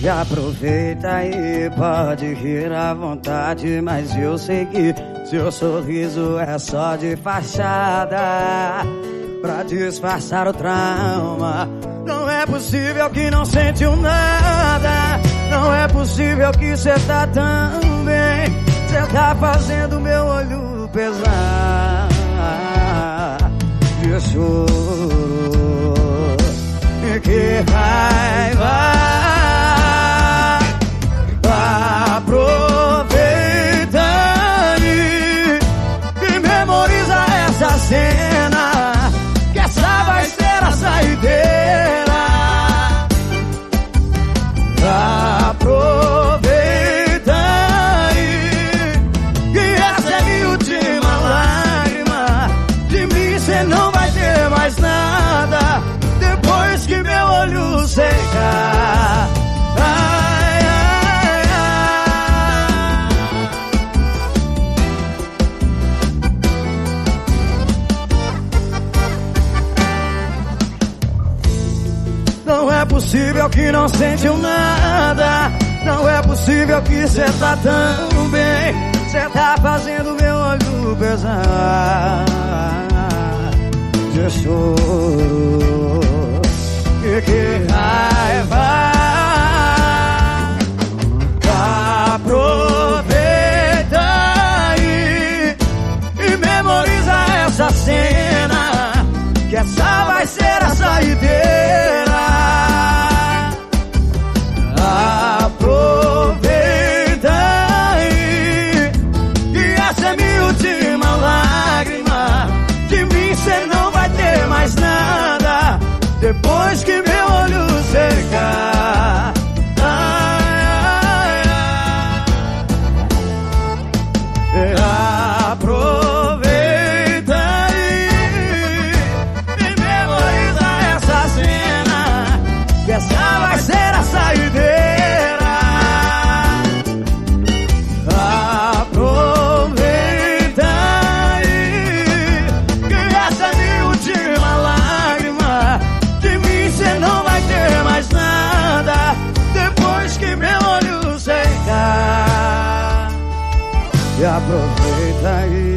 E aproveita e pode rir à vontade, mas eu sei que seu sorriso é só de fachada pra disfarçar o trauma. Não é possível que não sentiu nada. Não é possível que cê tá tão bem. Cê tá fazendo meu olho pesar de choro. E que raiva. Aproveita e memoriza essa cena, que essa vai ser a saideira. Aproveita e essa é minha última lágrima. De mim cê não vai ter mais nada depois que meu olho secar. Não é possível que não sentiu nada. Não é possível que cê tá tão bem. Cê tá fazendo meu olho pesar de choro. E que raiva. Aproveita e memoriza essa cena, que essa vai ser a saideira. Aproveita e essa é minha última lágrima. De mim cê não vai ter mais nada depois que meu olho secar. Aproveita e memoriza essa cena, que essa vai ser a saideira. Aproveita que essa é minha última lágrima. De mim cê não vai ter mais nada depois que meu olho secar. E aproveita aí